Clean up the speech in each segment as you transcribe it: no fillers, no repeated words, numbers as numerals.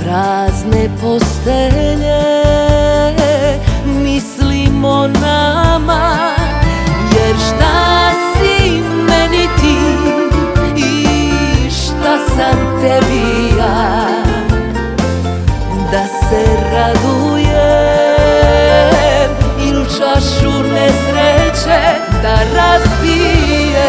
prazne postelje mislim o nama, jer šta si meni ti i šta sam tebi ja, da se radujem il čašu nesreće da raspijem.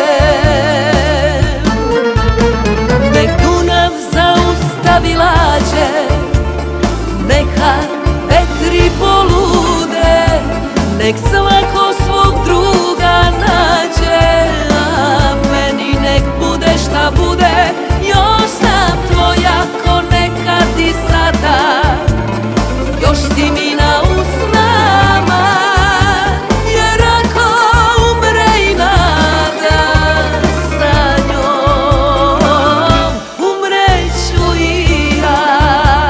Nek Dunav zaustavi lađe, neka vetri polude, nek svako svog druga nađe, a meni nek bude šta bude, još sam tvoja ko nekad i sada, još si mi na usnama, jer ako umre i nada sa njom, umreću i ja.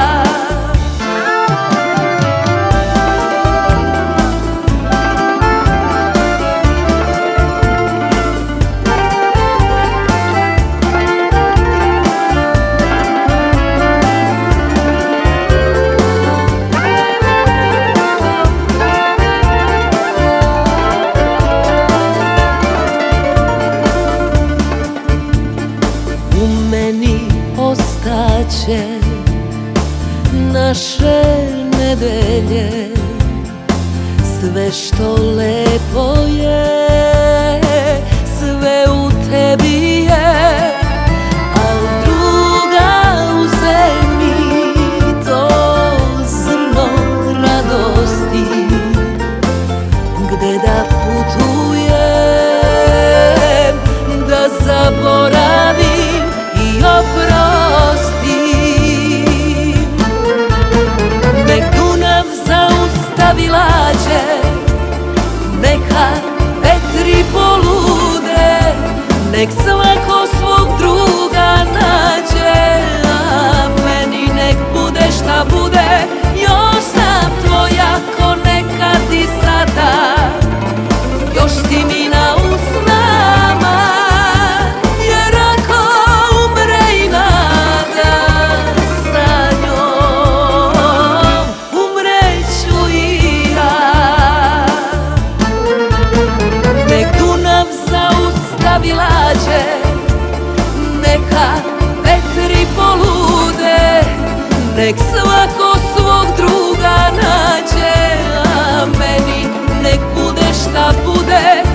U meni ostaće naše nedelje, sve što lepo je, sve u tebi je, al druga u zemlji to zrno radosti, gde da putujem, da zaboravim i oprostim. Nek Dunav zaustavi lađe, neka vetri polude, nek svako svog druga nađe, a meni nek bude šta bude, još sam tvoja ko nekad i sada, još si mi na usnama, jer ako umre i nada sa njom, umreću i ja. Nek Dunav zaustavi lađe, neka vetri polude, nek svako svog druga nađe, a meni nek bude šta bude,